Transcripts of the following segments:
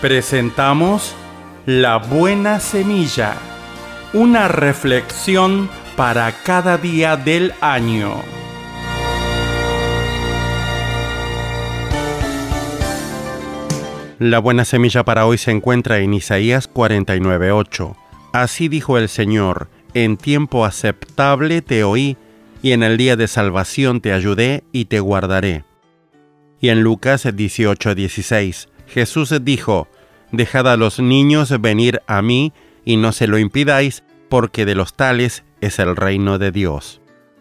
Presentamos La Buena Semilla, una reflexión para cada día del año. La buena semilla para hoy se encuentra en Isaías 49:8. Así dijo el Señor: en tiempo aceptable te oí, y en el día de salvación te ayudé y te guardaré. Y en Lucas 18:16, Jesús dijo: dejad a los niños venir a mí, y no se lo impidáis, porque de los tales es el reino de Dios.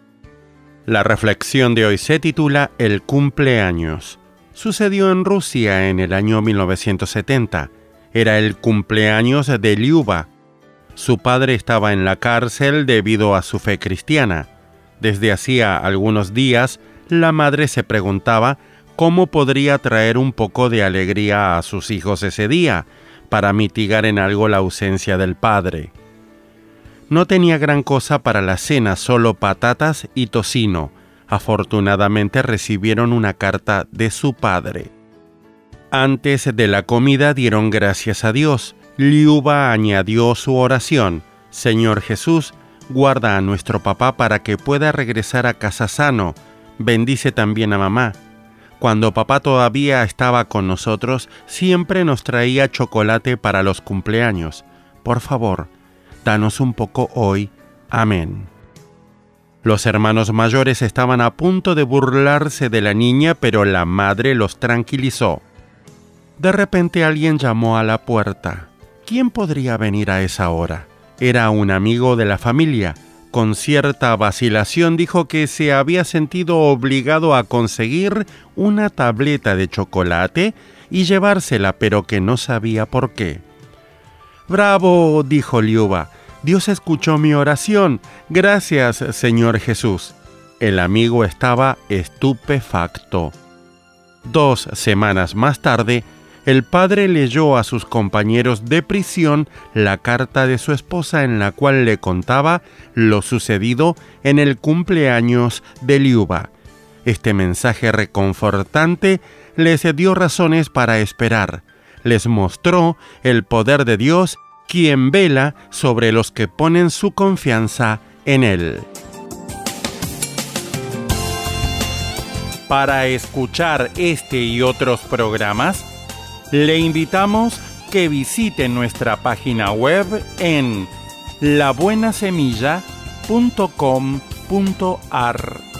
La reflexión de hoy se titula El cumpleaños. Sucedió en Rusia en el año 1970. Era el cumpleaños de Liuba. Su padre estaba en la cárcel debido a su fe cristiana. Desde hacía algunos días, la madre se preguntaba cómo podría traer un poco de alegría a sus hijos ese día, para mitigar en algo la ausencia del padre. No tenía gran cosa para la cena, solo patatas y tocino. Afortunadamente recibieron una carta de su padre. Antes de la comida dieron gracias a Dios. Liuba añadió su oración: Señor Jesús, guarda a nuestro papá para que pueda regresar a casa sano. Bendice también a mamá. Cuando papá todavía estaba con nosotros, siempre nos traía chocolate para los cumpleaños. Por favor, danos un poco hoy. Amén. Los hermanos mayores estaban a punto de burlarse de la niña, pero la madre los tranquilizó. De repente alguien llamó a la puerta. ¿Quién podría venir a esa hora? Era un amigo de la familia. Con cierta vacilación dijo que se había sentido obligado a conseguir una tableta de chocolate y llevársela, pero que no sabía por qué. «¡Bravo!», dijo Liuba. «Dios escuchó mi oración. Gracias, Señor Jesús». El amigo estaba estupefacto. 2 semanas más tarde, el padre leyó a sus compañeros de prisión la carta de su esposa en la cual le contaba lo sucedido en el cumpleaños de Liuba. Este mensaje reconfortante les dio razones para esperar. Les mostró el poder de Dios, quien vela sobre los que ponen su confianza en Él. Para escuchar este y otros programas, le invitamos que visite nuestra página web en labuenasemilla.com.ar.